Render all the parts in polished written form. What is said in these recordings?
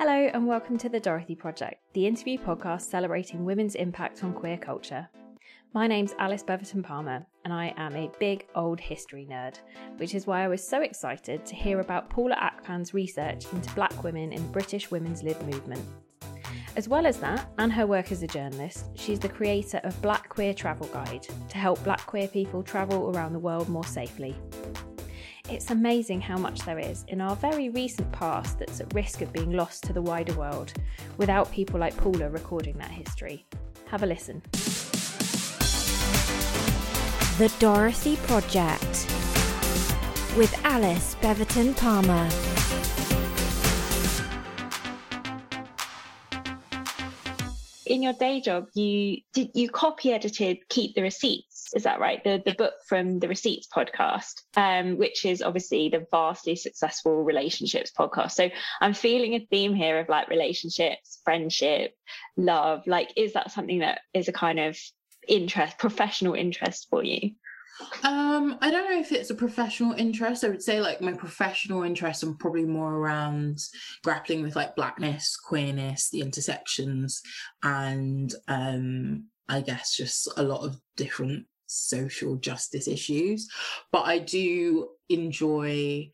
Hello and welcome to The Dorothy Project, the interview podcast celebrating women's impact on queer culture. My name's Alice Beverton Palmer and I am a big old history nerd, which is why I was so excited to hear about Paula Akpan's research into black women in the British women's lib movement. As well as that, and her work as a journalist, she's the creator of Black Queer Travel Guide to help black queer people travel around the world more safely. It's amazing how much there is in our very recent past that's at risk of being lost to the wider world without people like Paula recording that history. Have a listen. The Dorothy Project with Alice Beverton Palmer. In your day job, you copy edited Keep the Receipts, is that right? The book from the Receipts podcast, which is obviously the vastly successful relationships podcast. So I'm feeling a theme here of like relationships, friendship, love. Like, is that something that is a kind of interest, professional interest for you? I don't know if it's a professional interest. I would say like my professional interests are probably more around grappling with like blackness, queerness, the intersections, and I guess just a lot of different social justice issues. But I do enjoy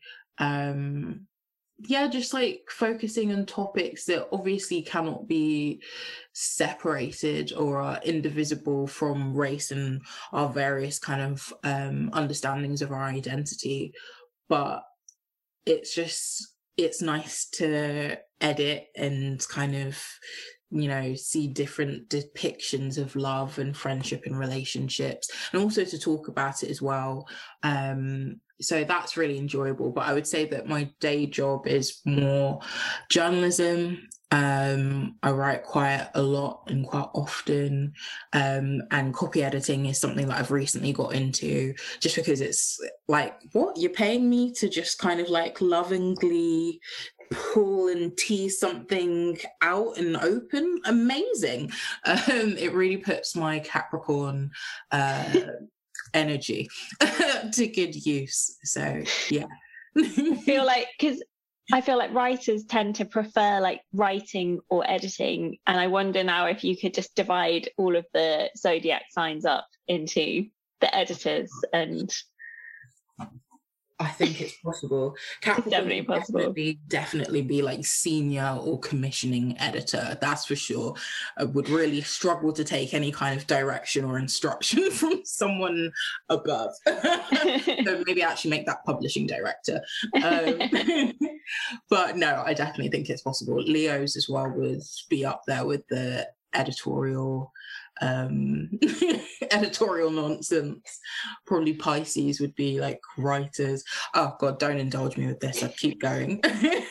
just like focusing on topics that obviously cannot be separated or are indivisible from race and our various kind of understandings of our identity. But it's nice to edit and kind of, you know, see different depictions of love and friendship and relationships, and also to talk about it as well. So that's really enjoyable. But I would say that my day job is more journalism. I write quite a lot and quite often. And copy editing is something that I've recently got into just because it's like, what? You're paying me to just kind of like lovingly pull and tease something out and open? Amazing. It really puts my Capricorn energy to good use. So yeah. I feel like writers tend to prefer like writing or editing, and I wonder now if you could just divide all of the zodiac signs up into the editors. And I think it's possible. Capricorn definitely possible. Definitely be like senior or commissioning editor. That's for sure. I would really struggle to take any kind of direction or instruction from someone above. So maybe actually make that publishing director. But no, I definitely think it's possible. Leos as well would be up there with the editorial nonsense. Probably Pisces would be like writers. Oh god, don't indulge me with this. I keep going.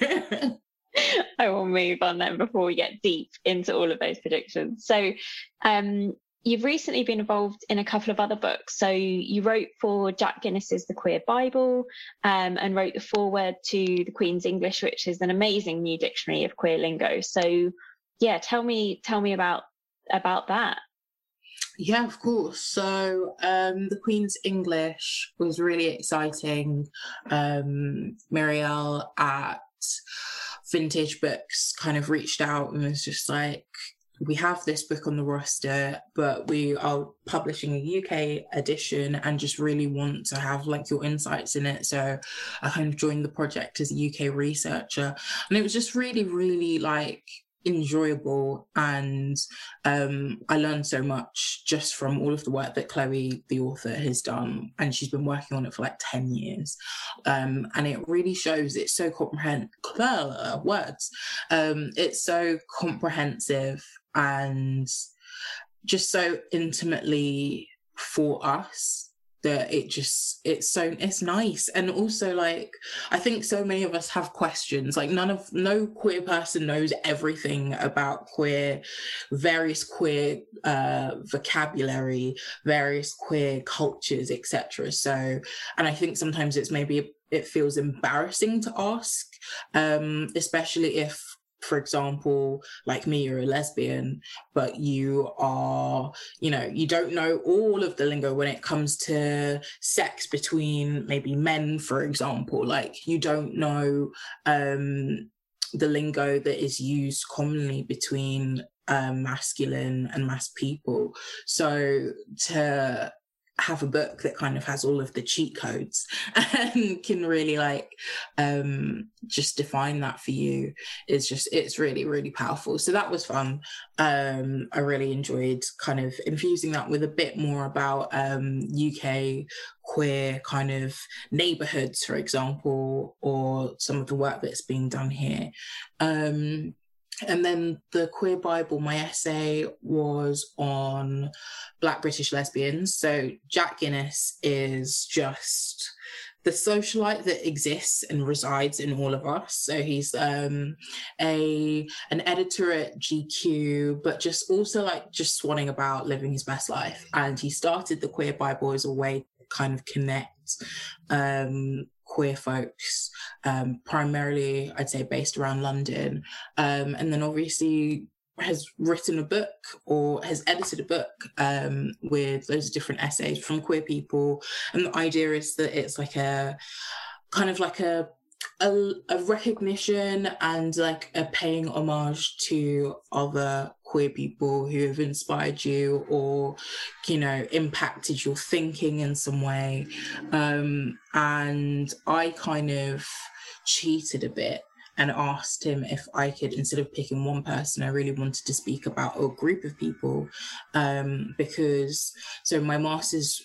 I will move on then before we get deep into all of those predictions. So you've recently been involved in a couple of other books. So you wrote for Jack Guinness's The Queer Bible, and wrote the foreword to The Queen's English, which is an amazing new dictionary of queer lingo. So yeah, tell me about that. Yeah, of course. So The Queen's English was really exciting. Muriel at Vintage Books kind of reached out and was just like, we have this book on the roster, but we are publishing a UK edition and just really want to have like your insights in it. So I kind of joined the project as a UK researcher, and it was just really, really like enjoyable, and I learned so much just from all of the work that Chloe, the author, has done, and she's been working on it for like 10 years, and it really shows it's so it's so comprehensive and just so intimately for us that it's nice. And also, like, I think so many of us have questions, like no queer person knows everything about various queer vocabulary, various queer cultures, etc. So, and I think sometimes it feels embarrassing to ask, especially if, for example, like me, you're a lesbian, but you are, you don't know all of the lingo when it comes to sex between maybe men, for example. Like, you don't know the lingo that is used commonly between masculine and mass people. So to have a book that kind of has all of the cheat codes and can really like just define that for you it's really, really powerful. So that was fun. I really enjoyed kind of infusing that with a bit more about UK queer kind of neighborhoods, for example, or some of the work that's being done here. And then the Queer Bible, my essay was on Black British lesbians. So Jack Guinness is just the socialite that exists and resides in all of us. So he's an editor at GQ, but just also like just swanning about living his best life. And he started the Queer Bible as a way to kind of connect queer folks, primarily I'd say based around London, and then obviously has written a book or has edited a book with loads of different essays from queer people. And the idea is that it's like a kind of like a recognition and like a paying homage to other queer people who have inspired you or, you know, impacted your thinking in some way. And I kind of cheated a bit and asked him if I could, instead of picking one person, I really wanted to speak about a group of people, because so my master's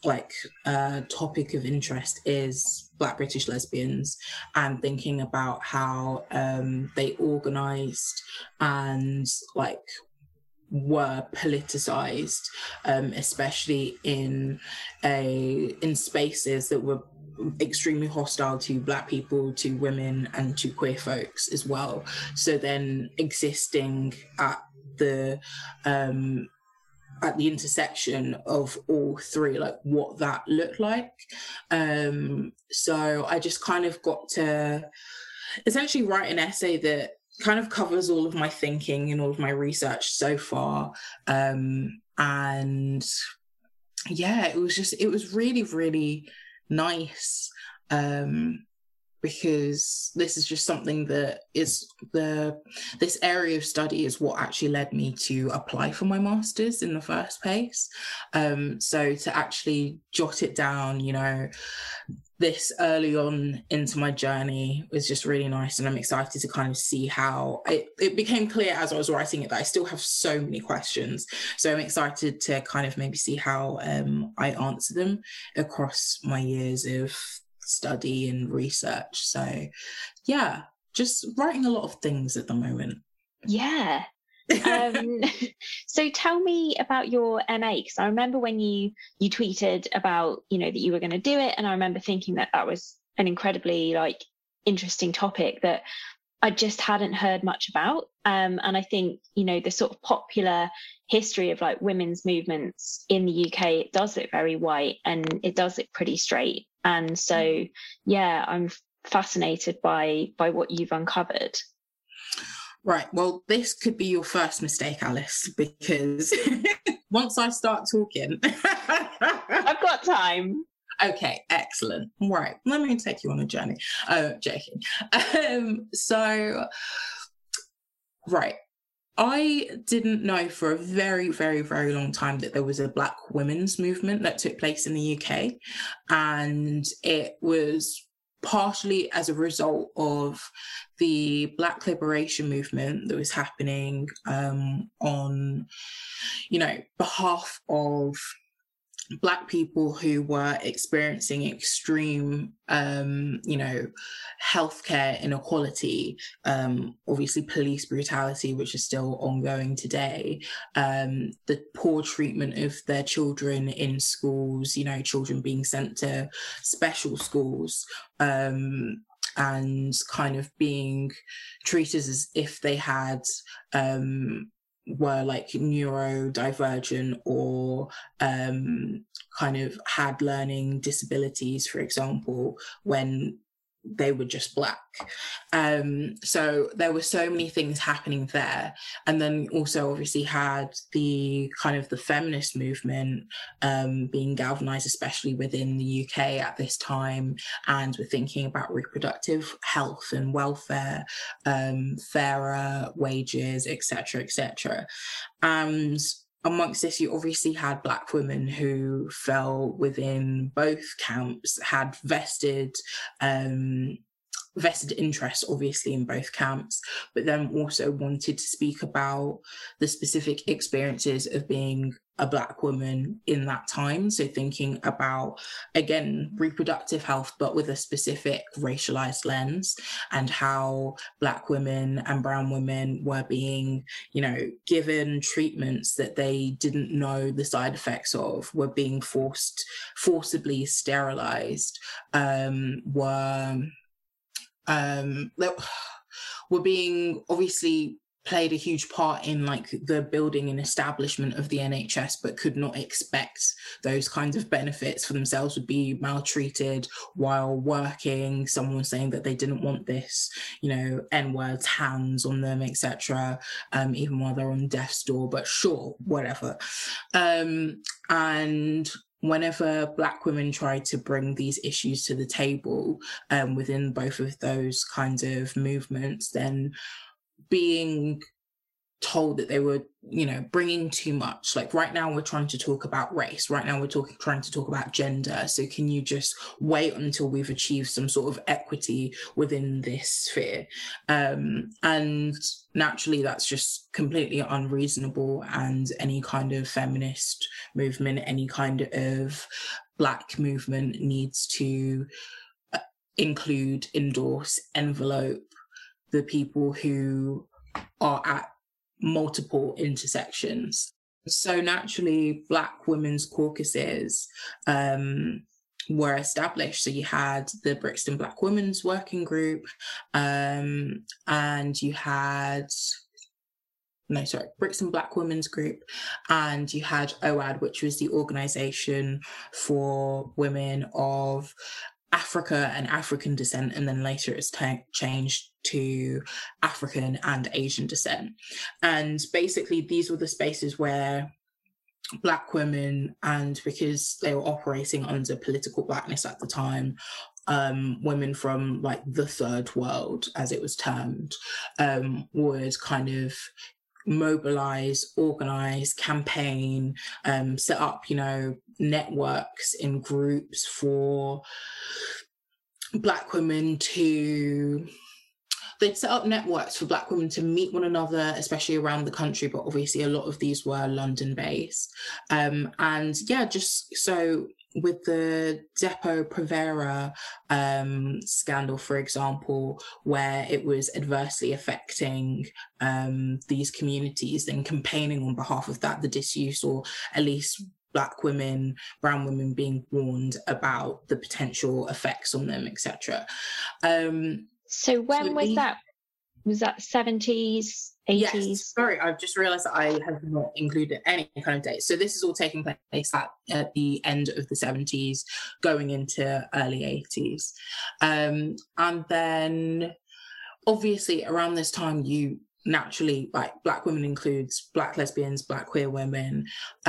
topic of interest is Black British lesbians and thinking about how they organised and like were politicised, especially in spaces that were extremely hostile to Black people, to women and to queer folks as well. So then existing at the intersection of all three, like what that looked like. So I just kind of got to essentially write an essay that kind of covers all of my thinking and all of my research so far. And yeah, it was really, really nice. Because this is just something that is this area of study is what actually led me to apply for my master's in the first place. So to actually jot it down, you know, this early on into my journey was just really nice. And I'm excited to kind of see how it became clear as I was writing it that I still have so many questions. So I'm excited to kind of maybe see how I answer them across my years of study and research. So yeah, just writing a lot of things at the moment. Yeah. So tell me about your MA, because I remember when you tweeted about, you know, that you were going to do it, and I remember thinking that was an incredibly like interesting topic that I just hadn't heard much about. And I think, you know, the sort of popular history of like women's movements in the UK, it does look very white and it does look pretty straight. And so, yeah, I'm fascinated by what you've uncovered. Right. Well, this could be your first mistake, Alice, because once I start talking... I've got time. Okay, excellent. Right. Let me take you on a journey. Joking. So, right. I didn't know for a very, very, very long time that there was a Black women's movement that took place in the UK. And it was partially as a result of the Black liberation movement that was happening on, you know, behalf of Black people who were experiencing extreme, you know, healthcare inequality, obviously police brutality, which is still ongoing today, the poor treatment of their children in schools, you know, children being sent to special schools, and kind of being treated as if they had were like neurodivergent or kind of had learning disabilities, for example, when they were just Black. So there were so many things happening there. And then also obviously had the kind of the feminist movement being galvanized, especially within the UK at this time. And we're thinking about reproductive health and welfare, fairer wages, etc., etc. And amongst this, you obviously had Black women who fell within both camps, had vested interest, obviously, in both camps, but then also wanted to speak about the specific experiences of being a Black woman in that time. So thinking about, again, reproductive health, but with a specific racialized lens, and how Black women and brown women were being, you know, given treatments that they didn't know the side effects of, were being forcibly sterilized, were being obviously played a huge part in like the building and establishment of the NHS, but could not expect those kinds of benefits for themselves, would be maltreated while working. Someone was saying that they didn't want this, you know, N-words, hands on them, etc., even while they're on death's door, but sure, whatever. And whenever Black women tried to bring these issues to the table within both of those kinds of movements, then being told that they were, you know, bringing too much. Like right now we're trying to talk about race. Right now we're trying to talk about gender. So can you just wait until we've achieved some sort of equity within this sphere? And naturally that's just completely unreasonable. And any kind of feminist movement, any kind of Black movement needs to include, endorse, envelope the people who are at multiple intersections. So naturally, Black women's caucuses were established. So you had the Brixton Black Women's Working Group, and you had Brixton Black Women's Group, and you had OAD, which was the Organisation for Women of Africa and African descent, and then later it's changed to African and Asian descent. And basically these were the spaces where Black women, and because they were operating under political Blackness at the time, women from like the third world, as it was termed, would kind of mobilize, organize, campaign, set up, you know, networks in groups for Black women to... They'd set up networks for Black women to meet one another, especially around the country, but obviously a lot of these were London-based. And yeah, just so with the Depo-Provera scandal, for example, where it was adversely affecting these communities, then campaigning on behalf of that, the disuse, or at least Black women, brown women being warned about the potential effects on them, etc. So when was that? Was that 70s, 80s? Yes, sorry, I've just realised that I have not included any kind of date. So this is all taking place at the end of the 70s, going into early 80s. And then obviously around this time, you naturally, like, Black women includes Black lesbians, Black queer women,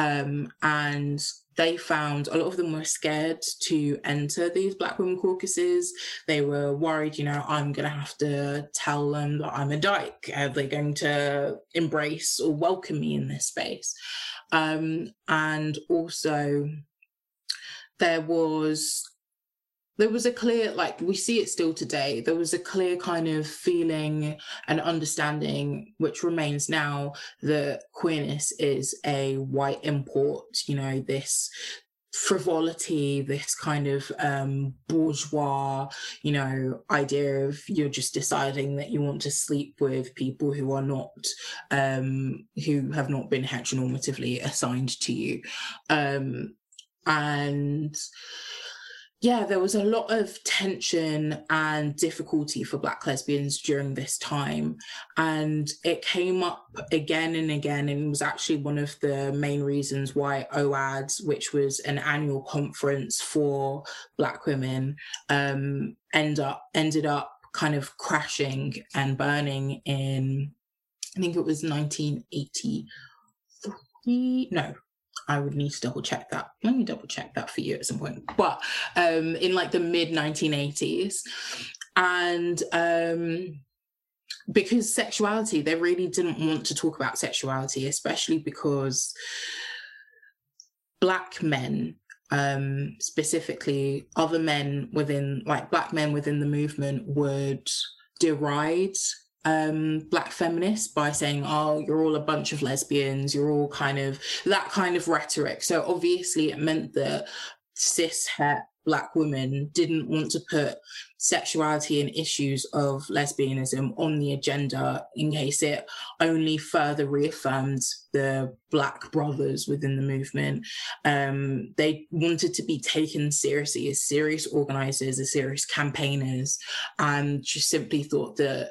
and they found a lot of them were scared to enter these Black women caucuses. They were worried, you know, I'm going to have to tell them that I'm a dyke. Are they going to embrace or welcome me in this space? And also there was a clear, like, we see it still today, there was a clear kind of feeling and understanding, which remains now, that queerness is a white import, you know, this frivolity, this kind of bourgeois, you know, idea of you're just deciding that you want to sleep with people who are not, who have not been heteronormatively assigned to you. And yeah, there was a lot of tension and difficulty for Black lesbians during this time. And it came up again and again, and was actually one of the main reasons why OAD, which was an annual conference for Black women, ended up kind of crashing and burning in, I think it was 1983. No, I would need to double check that. Let me double check that for you at some point. But in like the mid 1980s. And because sexuality, they really didn't want to talk about sexuality, especially because Black men, specifically other men within, like Black men within the movement, would deride Black feminists by saying, oh, you're all a bunch of lesbians, you're all kind of that kind of rhetoric. So obviously it meant that cis-het Black women didn't want to put sexuality and issues of lesbianism on the agenda, in case it only further reaffirmed the Black brothers within the movement. They wanted to be taken seriously as serious organisers, as serious campaigners, and just simply thought that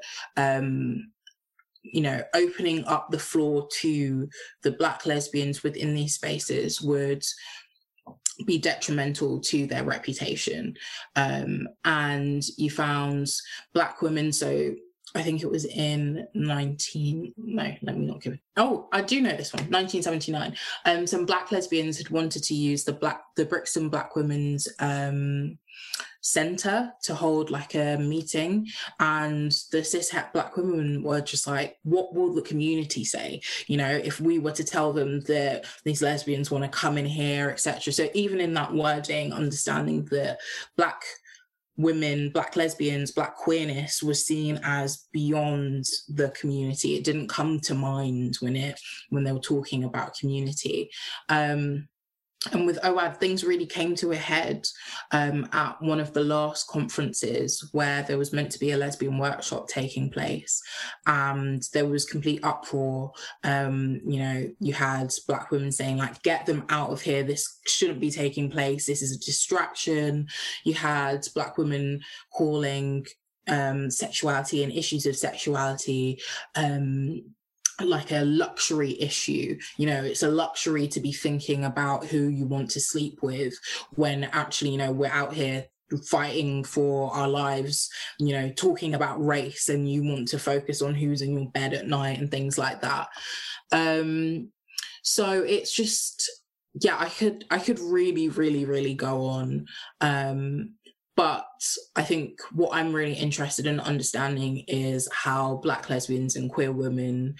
opening up the floor to the Black lesbians within these spaces would be detrimental to their reputation. And you found Black women, so I think it was in I do know this one, 1979. Some Black lesbians had wanted to use the Brixton Black Women's Centre to hold like a meeting, and the cishet Black women were just like, what will the community say, if we were to tell them that these lesbians want to come in here, etc. So even in that wording, understanding that Black women, Black lesbians, Black queerness was seen as beyond the community. It didn't come to mind when they were talking about community. And with OAD, things really came to a head at one of the last conferences, where there was meant to be a lesbian workshop taking place, and there was complete uproar. You had Black women saying, like, get them out of here, this shouldn't be taking place, this is a distraction. You had Black women calling sexuality and issues of sexuality like a luxury issue. It's a luxury to be thinking about who you want to sleep with, when actually, we're out here fighting for our lives, talking about race, and you want to focus on who's in your bed at night and things like that. So it's just, yeah, I could really, really, really go on. But I think what I'm really interested in understanding is how Black lesbians and queer women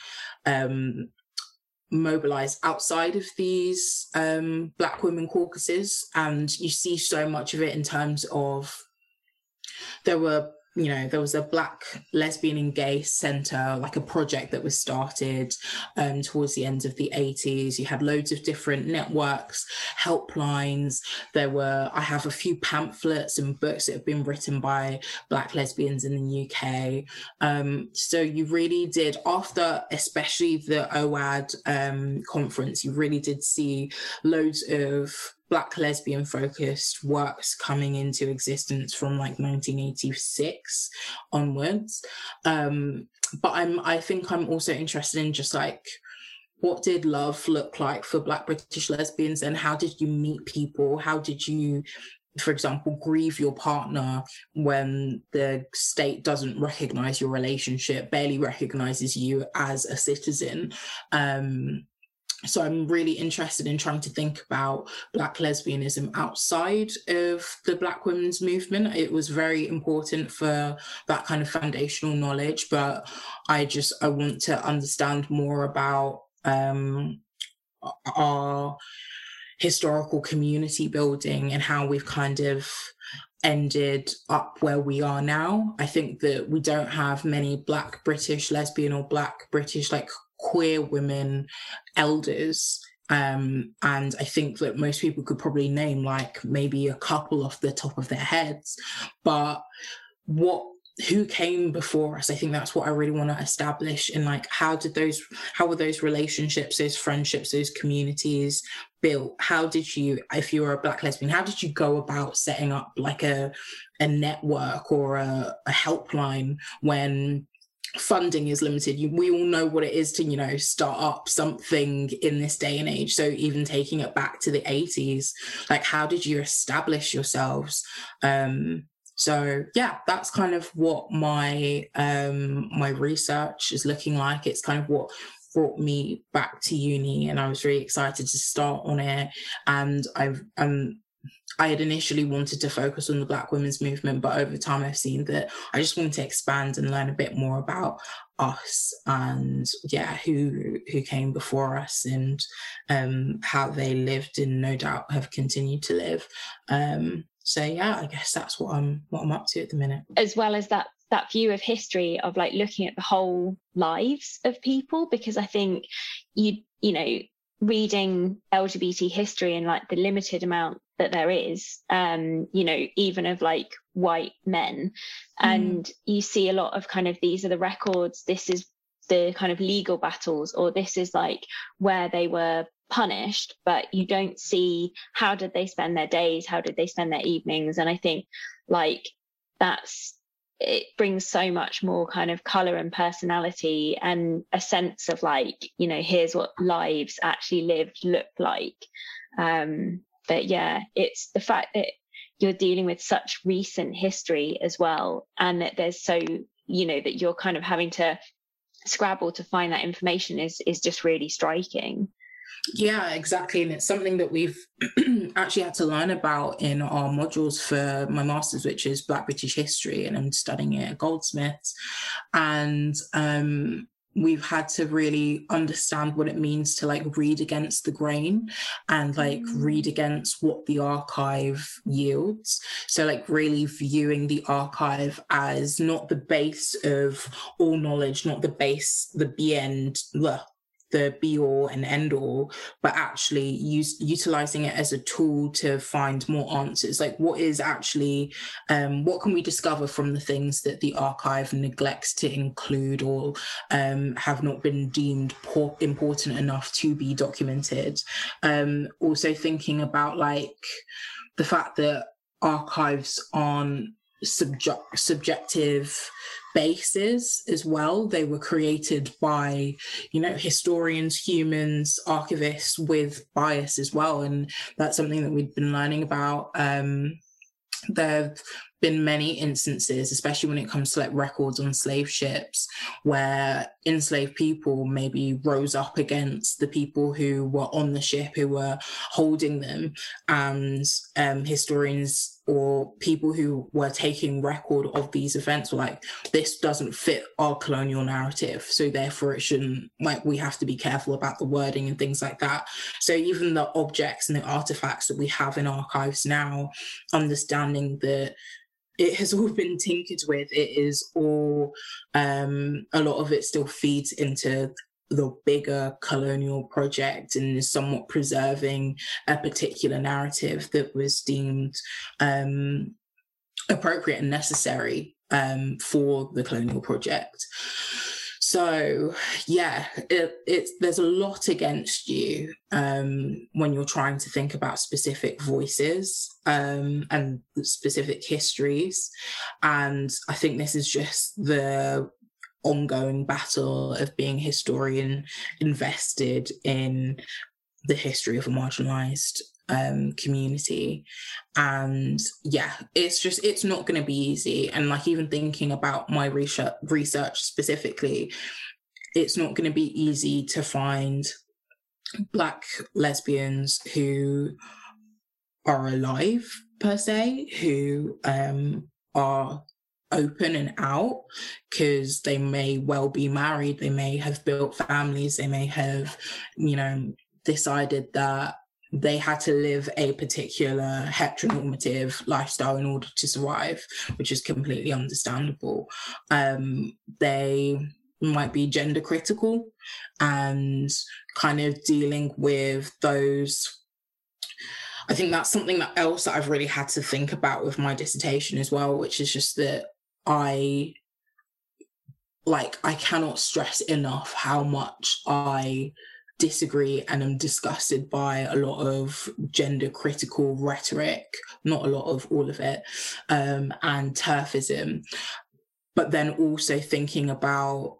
mobilise outside of these Black women caucuses. And you see so much of it in terms of, there was a Black lesbian and gay centre, like a project that was started towards the end of the 80s. You had loads of different networks, helplines. I have a few pamphlets and books that have been written by Black lesbians in the UK. So you really did, after especially the OAD conference, you really did see loads of Black lesbian focused works coming into existence from like 1986 onwards. But I think I'm also interested in just like, what did love look like for Black British lesbians, and how did you meet people? How did you, for example, grieve your partner when the state doesn't recognise your relationship, barely recognises you as a citizen? So I'm really interested in trying to think about Black lesbianism outside of the Black women's movement. It was very important for that kind of foundational knowledge, but I want to understand more about our historical community building and how we've kind of ended up where we are now. I think that we don't have many Black British lesbian or Black British like queer women elders, and I think that most people could probably name like maybe a couple off the top of their heads. But what who came before us. I think that's what I really want to establish. And like, how were those relationships, those friendships, those communities built? How did you, if you were a Black lesbian, how did you go about setting up like a network or a helpline when funding is limited? We all know what it is to, you know, start up something in this day and age. So even taking it back to the 80s, like, how did you establish yourselves? So yeah, that's kind of what my my research is looking like. It's kind of what brought me back to uni, and I was really excited to start on it. And I had initially wanted to focus on the Black women's movement, but over time I've seen that I just want to expand and learn a bit more about us and who came before us and how they lived and no doubt have continued to live. So yeah, I guess that's what I'm up to at the minute. As well as that view of history of like looking at the whole lives of people, because I think you know, reading LGBT history and like the limited amount that there is, you know, even of like white men, and you see a lot of kind of, these are the records, this is the kind of legal battles, or this is like where they were punished, but you don't see how did they spend their days, how did they spend their evenings. And I think like it brings so much more kind of color and personality and a sense of like, you know, here's what lives actually lived look like. But yeah, it's the fact that you're dealing with such recent history as well, and that there's so, you know, that you're kind of having to scrabble to find that information is just really striking. Yeah, exactly. And it's something that we've actually had to learn about in our modules for my master's, which is Black British History, and I'm studying it at Goldsmiths. And we've had to really understand what it means to like read against the grain and like read against what the archive yields. So like really viewing the archive as not the base of all knowledge, not the base, the be all and end all, but actually utilizing it as a tool to find more answers. Like what is actually, what can we discover from the things that the archive neglects to include or have not been deemed important enough to be documented. Also thinking about like the fact that archives aren't subjective bases as well. They were created by, you know, historians, humans, archivists with bias as well, and that's something that we've been learning about. There have been many instances, especially when it comes to like records on slave ships, where enslaved people maybe rose up against the people who were on the ship, who were holding them, and historians or people who were taking record of these events were like, this doesn't fit our colonial narrative, so therefore it shouldn't, like, we have to be careful about the wording and things like that. So even the objects and the artifacts that we have in archives now, understanding that it has all been tinkered with, it is all, a lot of it still feeds into the bigger colonial project and is somewhat preserving a particular narrative that was deemed appropriate and necessary for the colonial project. So yeah, there's a lot against you when you're trying to think about specific voices and specific histories. And I think this is just the ongoing battle of being a historian invested in the history of a marginalized community. And yeah, it's not going to be easy. And like, even thinking about my research specifically, it's not going to be easy to find Black lesbians who are alive per se, who are open and out, because they may well be married, they may have built families, they may have, you know, decided that they had to live a particular heteronormative lifestyle in order to survive, which is completely understandable. They might be gender critical and kind of dealing with those. I think that's something else that I've really had to think about with my dissertation as well, which is just that I cannot stress enough how much I disagree and am disgusted by a lot of gender critical rhetoric, not a lot of, all of it, and TERFism. But then also thinking about,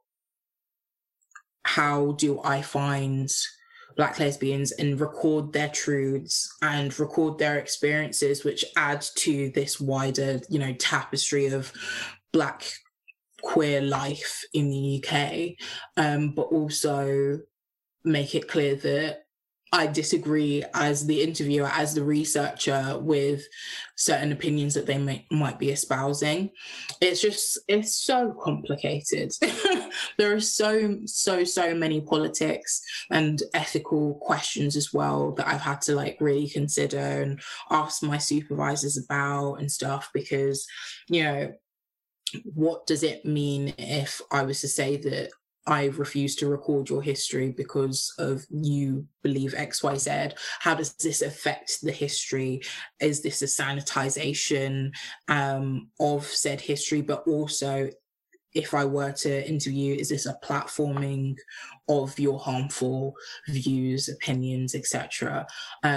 how do I find Black lesbians and record their truths and record their experiences, which add to this wider, tapestry of Black queer life in the UK, but also make it clear that I disagree as the interviewer, as the researcher, with certain opinions that they might be espousing. It's so complicated. There are so many politics and ethical questions as well that I've had to really consider and ask my supervisors about and stuff, because, what does it mean if I was to say that I refuse to record your history because of you believe XYZ? How does this affect the history? Is this a sanitization of said history? But also, if I were to interview, is this a platforming of your harmful views, opinions, etc.?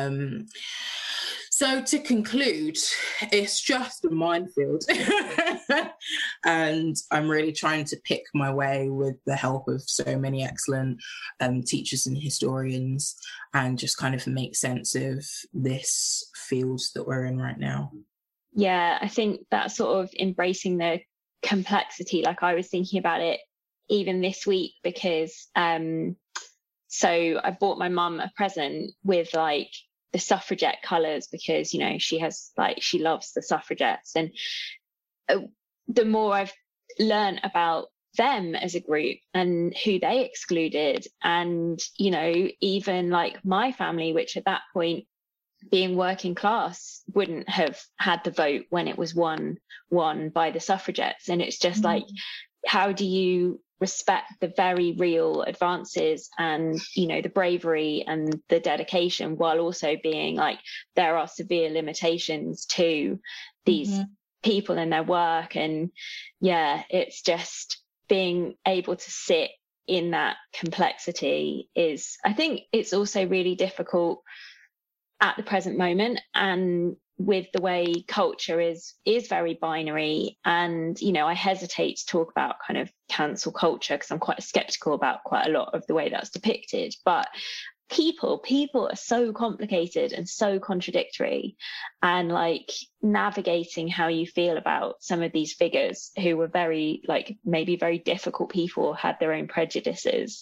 So to conclude, it's just a minefield. And I'm really trying to pick my way with the help of so many excellent teachers and historians, and just kind of make sense of this field that we're in right now. Yeah, I think that sort of embracing the complexity, I was thinking about it even this week, because so I bought my mum a present with the suffragette colours, because she loves the suffragettes, and the more I've learned about them as a group and who they excluded, and even my family, which at that point, being working class, wouldn't have had the vote when it was won by the suffragettes. And it's just how do you respect the very real advances and the bravery and the dedication, while also being there are severe limitations to these people and their work? And it's just being able to sit in that complexity I think it's also really difficult at the present moment, and with the way culture is very binary. And I hesitate to talk about kind of cancel culture, because I'm quite skeptical about quite a lot of the way that's depicted. But people are so complicated and so contradictory, and navigating how you feel about some of these figures who were very maybe very difficult people, had their own prejudices,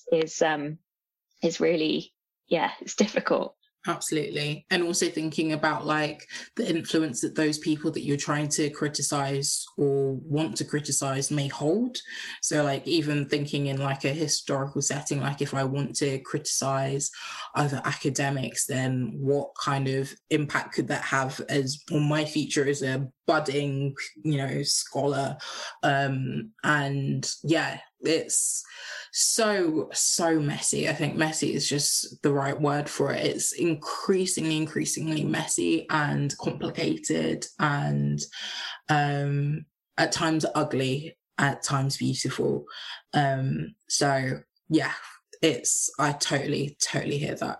is really it's difficult. Absolutely. And also thinking about the influence that those people that you're trying to criticize or want to criticize may hold. So even thinking in a historical setting, if I want to criticize other academics, then what kind of impact could that have on my future as a budding scholar? It's so messy. I think messy is just the right word for it. It's increasingly messy and complicated, and at times ugly, at times beautiful. I totally hear that.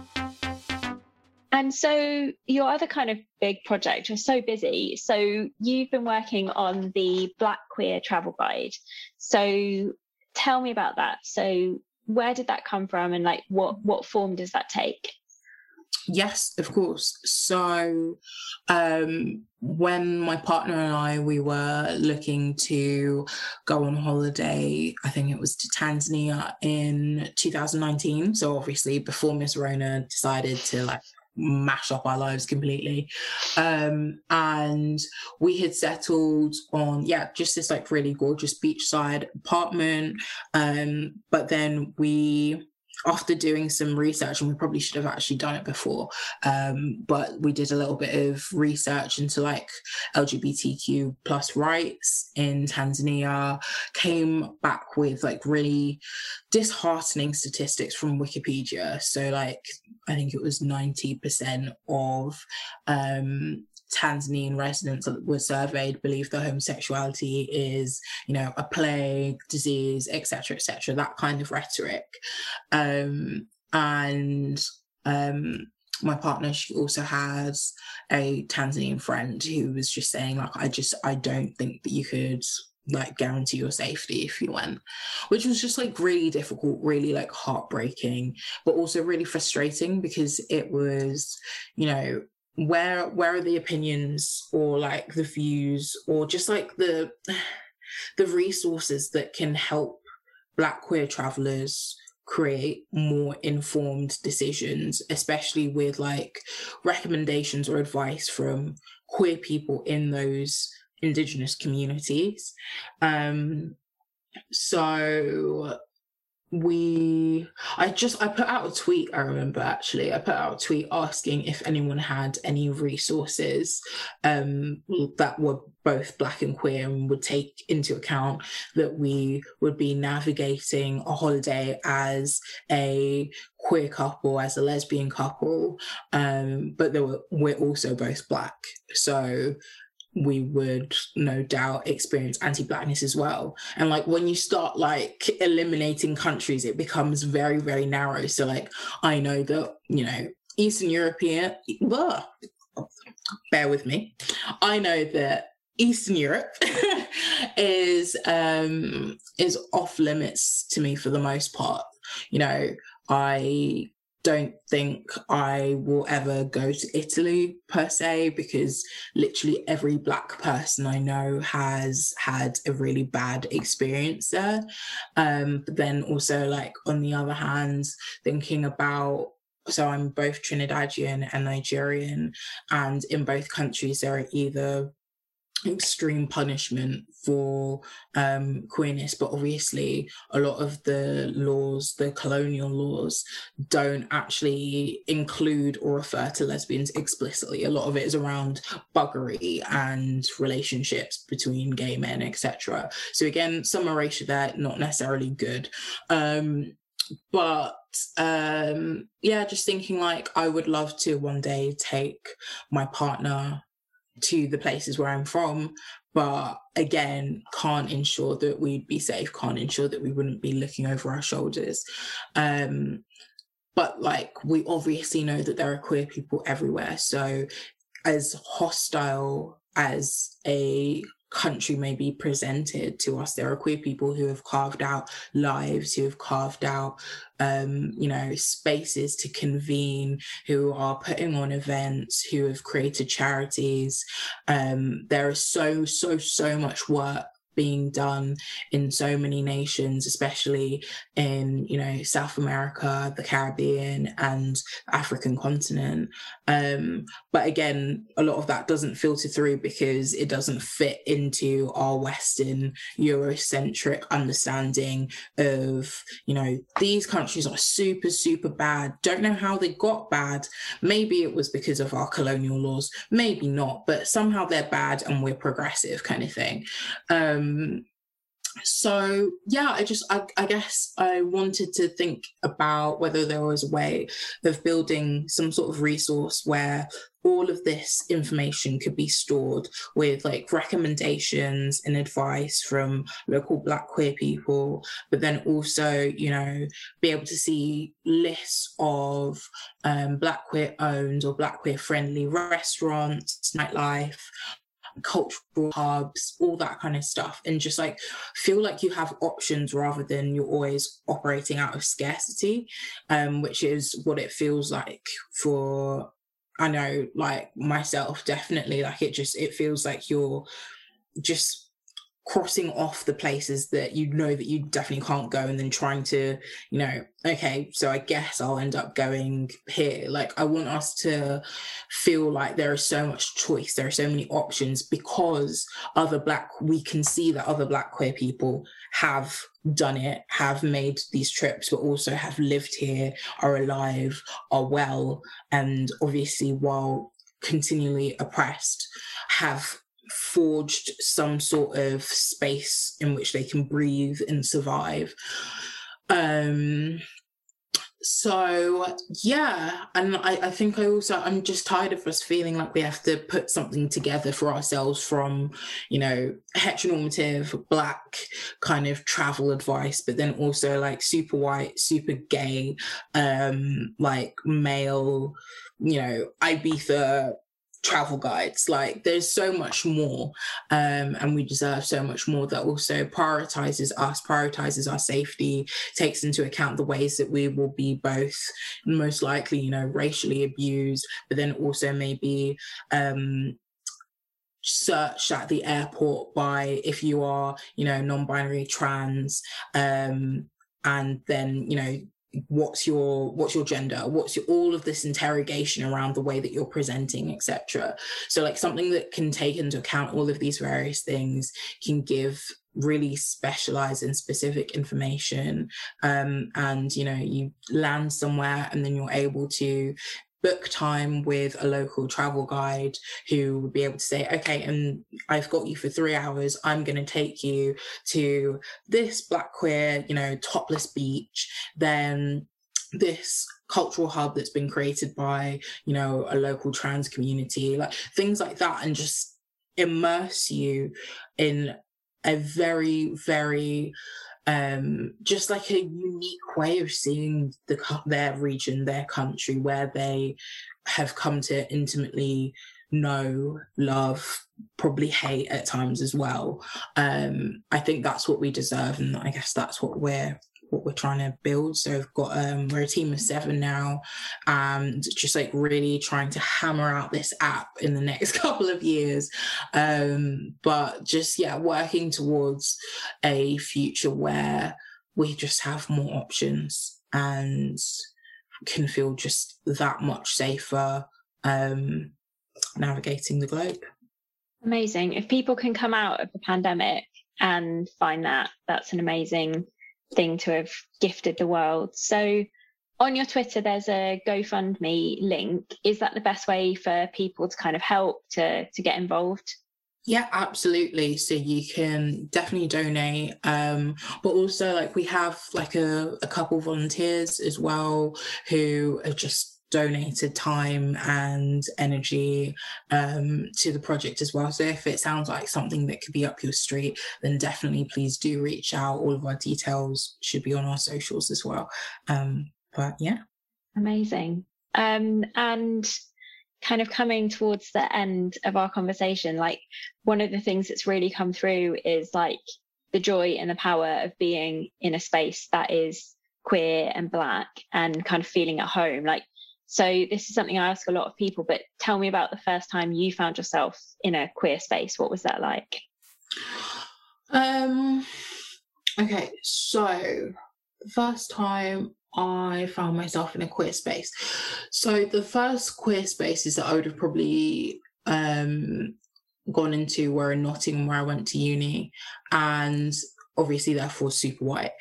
And so your other kind of big project, you're so busy. So you've been working on the Black Queer Travel Guide. So tell me about that. So where did that come from, and what form does that take? Yes, of course. So when my partner and I, we were looking to go on holiday, I think it was to Tanzania in 2019. So obviously before Miss Rona decided to mash up our lives completely, and we had settled on just this really gorgeous beachside apartment, but then we, after doing some research, and we probably should have actually done it before, but we did a little bit of research into LGBTQ plus rights in Tanzania, came back with really disheartening statistics from Wikipedia. So I think it was 90% of Tanzanian residents that were surveyed believe that homosexuality is, you know, a plague, disease, etc., etc., that kind of rhetoric. My partner, she also has a Tanzanian friend who was just saying, like, I don't think that you could, like, guarantee your safety if you went, which was just, like, really difficult, really, like, heartbreaking, but also really frustrating, because it was, you know, where are the opinions or, like, the views or just, like, the resources that can help Black queer travellers create more informed decisions, especially with, like, recommendations or advice from queer people in those Indigenous communities. So I put out a tweet, I remember actually, I put out a tweet asking if anyone had any resources that were both Black and queer and would take into account that we would be navigating a holiday as a queer couple, as a lesbian couple, but we're also both Black. So we would no doubt experience anti-Blackness as well. And, like, when you start, like, eliminating countries, it becomes very, very narrow. So, like, I know that, you know, Eastern European, bear with me. I know that Eastern Europe is off limits to me for the most part. You know, I don't think I will ever go to Italy per se, because literally every Black person I know has had a really bad experience there. But then also, like, on the other hand, thinking about, so I'm both Trinidadian and Nigerian, and in both countries there are either extreme punishment for queerness, but obviously a lot of the laws, the colonial laws, don't actually include or refer to lesbians explicitly. A lot of it is around buggery and relationships between gay men, etc. So again, some erasure there, not necessarily good. But just thinking, like, I would love to one day take my partner to the places where I'm from, but again, can't ensure that we'd be safe, can't ensure that we wouldn't be looking over our shoulders. But, like, we obviously know that there are queer people everywhere. So as hostile as a country may be presented to us, there are queer people who have carved out lives, who have carved out spaces to convene, who are putting on events, who have created charities. There is so much work being done in so many nations, especially in, South America, the Caribbean, and the African continent. But again, a lot of that doesn't filter through because it doesn't fit into our Western Eurocentric understanding of, these countries are super, super bad. Don't know how they got bad. Maybe it was because of our colonial laws, maybe not, but somehow they're bad and we're progressive, kind of thing. So yeah, I guess I wanted to think about whether there was a way of building some sort of resource where all of this information could be stored with, like, recommendations and advice from local Black queer people, but then also, be able to see lists of Black queer owned or Black queer friendly restaurants, nightlife, cultural hubs, all that kind of stuff, and just, like, feel like you have options rather than you're always operating out of scarcity, which is what it feels like for, I know, like, myself, definitely. Like, it feels like you're just crossing off the places that that you definitely can't go, and then trying to, okay, so I guess I'll end up going here. Like, I want us to feel like there is so much choice, there are so many options, because we can see that other Black queer people have done it, have made these trips, but also have lived here, are alive, are well, and obviously, while continually oppressed, have forged some sort of space in which they can breathe and survive. So So yeah, and I think I'm just tired of us feeling like we have to put something together for ourselves from, you know, heteronormative Black kind of travel advice, but then also like super white, super gay, like male, you know, Ibiza travel guides. Like there's so much more, and we deserve so much more that also prioritizes us, prioritizes our safety, takes into account the ways that we will be both most likely, you know, racially abused, but then also maybe searched at the airport by, if you are, you know, non-binary, trans, and then, you know, what's your gender, what's your, all of this interrogation around the way that you're presenting, etc. So like something that can take into account all of these various things can give really specialized and specific information, and you know, you land somewhere and then you're able to book time with a local travel guide who would be able to say, okay, and I've got you for 3 hours. I'm going to take you to this Black queer, you know, topless beach, then this cultural hub that's been created by, you know, a local trans community, like things like that, and just immerse you in a very, very just like a unique way of seeing their region, their country, where they have come to intimately know, love, probably hate at times as well. I think that's what we deserve, and I guess that's what we're trying to build. So we've got we're a team of 7 now, and just like really trying to hammer out this app in the next couple of years, but just working towards a future where we just have more options and can feel just that much safer navigating the globe. Amazing. If people can come out of the pandemic and find that, that's an amazing thing to have gifted the world. So on your Twitter there's a GoFundMe link. Is that the best way for people to kind of help to get involved? Yeah, absolutely. So you can definitely donate, but also like we have like a couple volunteers as well who have just donated time and energy to the project as well. So if it sounds like something that could be up your street, then definitely please do reach out. All of our details should be on our socials as well. But yeah. Amazing. And kind of coming towards the end of our conversation, like one of the things that's really come through is like the joy and the power of being in a space that is queer and Black and kind of feeling at home. Like, so this is something I ask a lot of people, but tell me about the first time you found yourself in a queer space. What was that like? Okay, so the first time I found myself in a queer space. So the first queer spaces that I would have probably gone into were in Nottingham, where I went to uni, and obviously therefore super white.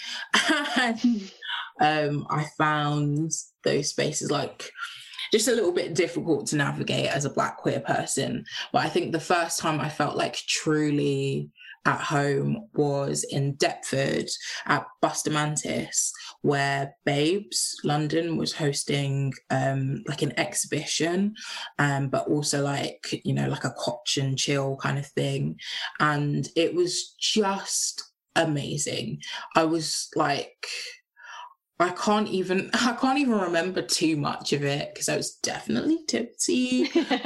And I found those spaces like just a little bit difficult to navigate as a Black queer person. But I think the first time I felt like truly at home was in Deptford at Bustamantis, where Babes London was hosting like an exhibition, but also like, you know, like a Koch and chill kind of thing. And it was just amazing. I was like, I can't even remember too much of it because I was definitely tipsy.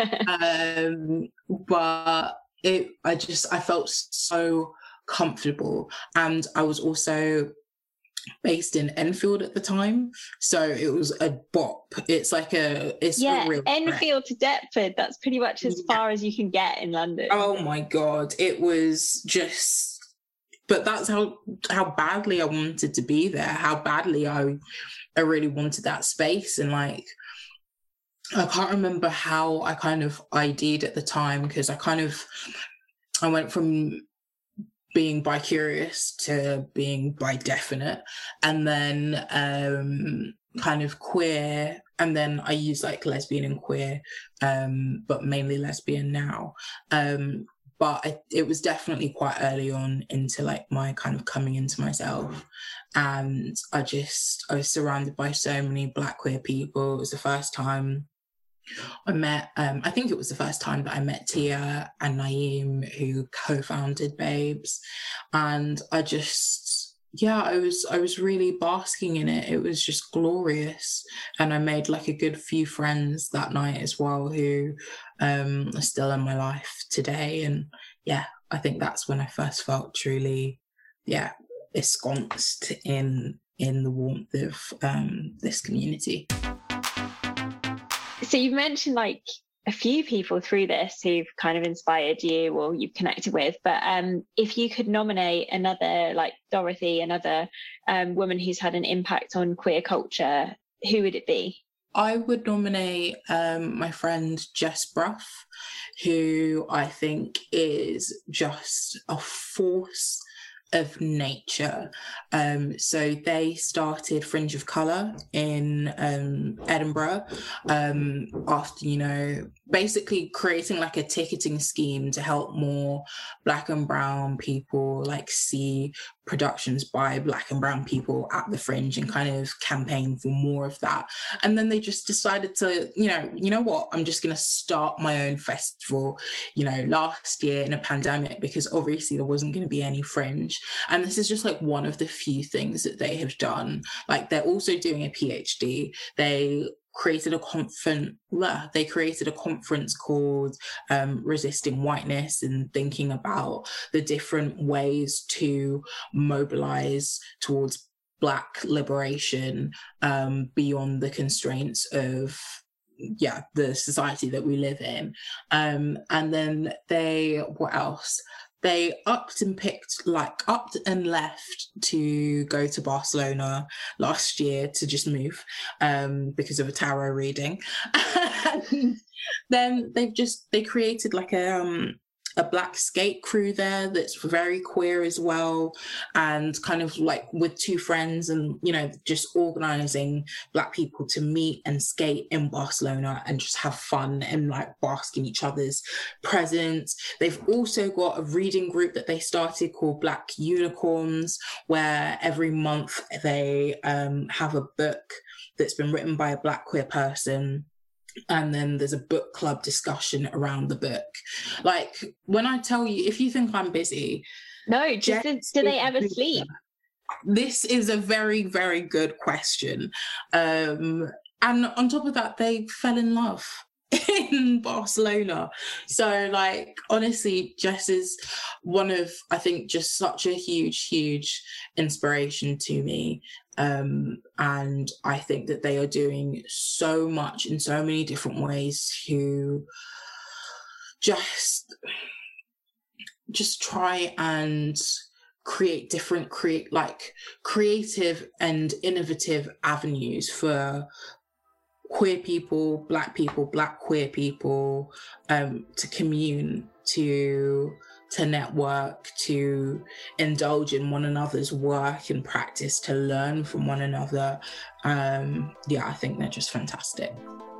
But I felt so comfortable, and I was also based in Enfield at the time, so it was a bop. It's a real Enfield to Deptford, that's pretty much as far as you can get in London. Oh my god, it was just, but that's how badly I wanted to be there, how badly I really wanted that space. And like, I can't remember how I kind of ID'd at the time, because I went from being bi-curious to being bi-definite, and then kind of queer, and then I use like lesbian and queer, but mainly lesbian now. But it was definitely quite early on into like my kind of coming into myself. and I was surrounded by so many Black queer people. It was the first time I met, I think it was the first time that I met Tia and Naeem, who co-founded Babes, and I was really basking in it. It was just glorious, and I made like a good few friends that night as well, who are still in my life today. And yeah, I think that's when I first felt truly, ensconced in the warmth of this community. So you've mentioned like a few people through this who've kind of inspired you or you've connected with, but if you could nominate another like Dorothy, another woman who's had an impact on queer culture, who would it be? I would nominate my friend Jess Brough, who I think is just a force of nature. So they started Fringe of Colour in Edinburgh after, basically creating like a ticketing scheme to help more Black and brown people like see productions by Black and brown people at the Fringe and kind of campaign for more of that. And then they just decided to, you know what, I'm just going to start my own festival, last year in a pandemic, because obviously there wasn't going to be any Fringe. And this is just like one of the few things that they have done. Like they're also doing a PhD. They created a conference called Resisting Whiteness, and thinking about the different ways to mobilize towards Black liberation beyond the constraints of the society that we live in. And then what else? They upped and left to go to Barcelona last year to just move because of a tarot reading. And then they created like a Black skate crew there that's very queer as well, and kind of like with two friends, and just organizing Black people to meet and skate in Barcelona and just have fun and like bask in each other's presence. They've also got a reading group that they started called Black Unicorns, where every month they have a book that's been written by a Black queer person, and then there's a book club discussion around the book. Like, when I tell you, if you think I'm busy... No, do they ever sleep? This is a very, very good question. And on top of that, they fell in love in Barcelona. So, like, honestly, Jess is one of, I think, just such a huge, huge inspiration to me. And I think that they are doing so much in so many different ways to just try and create different creative and innovative avenues for queer people, Black queer people, to commune, to network, to indulge in one another's work and practice, to learn from one another. I think they're just fantastic.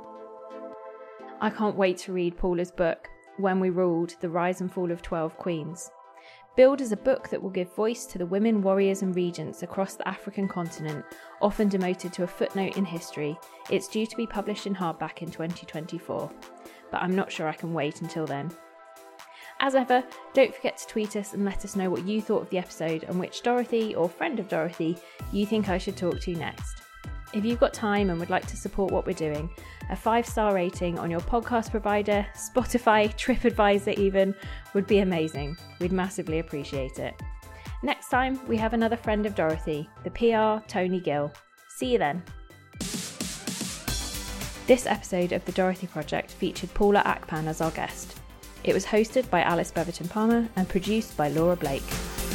I can't wait to read Paula's book, When We Ruled, The Rise and Fall of 12 Queens. Billed is a book that will give voice to the women warriors and regents across the African continent, often demoted to a footnote in history. It's due to be published in hardback in 2024, but I'm not sure I can wait until then. As ever, don't forget to tweet us and let us know what you thought of the episode and which Dorothy or friend of Dorothy you think I should talk to next. If you've got time and would like to support what we're doing, a 5-star rating on your podcast provider, Spotify, TripAdvisor even, would be amazing. We'd massively appreciate it. Next time, we have another friend of Dorothy, the PR Tony Gill. See you then. This episode of The Dorothy Project featured Paula Akpan as our guest. It was hosted by Alice Beverton Palmer and produced by Laura Blake.